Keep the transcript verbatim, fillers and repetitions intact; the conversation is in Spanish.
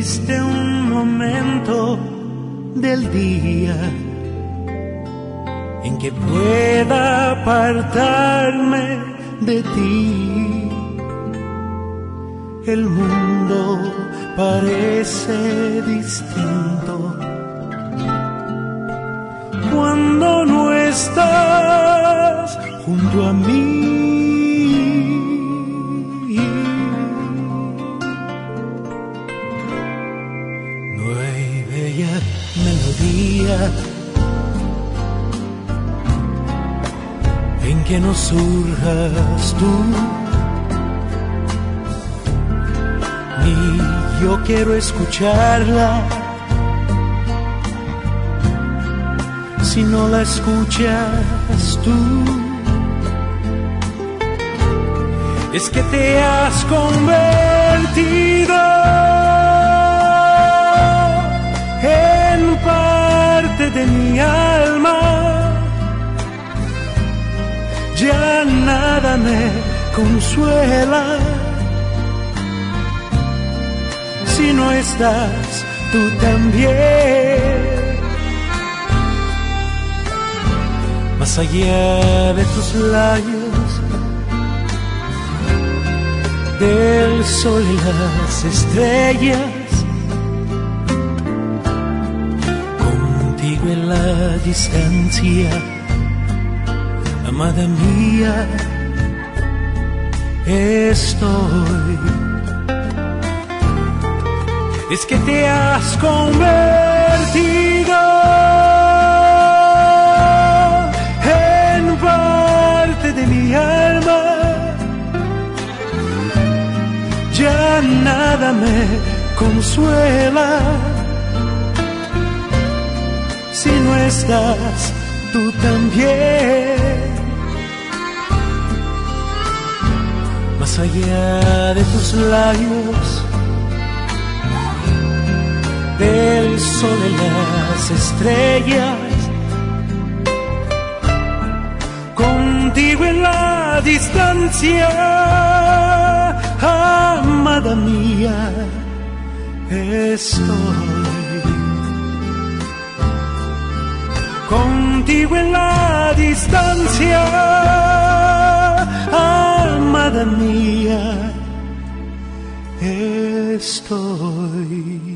existe un momento del día en que pueda apartarme de ti. El mundo parece distinto cuando no estás junto a mí. No hay bella melodía en que no surjas tú, ni yo quiero escucharla si no la escuchas tú. Es que te has convertido en parte de mi alma. Ya nada me consuela si no estás tú también. Más allá de tus labios, del sol y las estrellas, contigo en la distancia, amada mía, estoy. Es que te has convertido en parte de mi alma. Ya nada me consuela si no estás tú también. Más allá de tus labios, del sol y las estrellas, contigo en la distancia, amada mía, estoy. Contigo en la distancia, amada mía, estoy.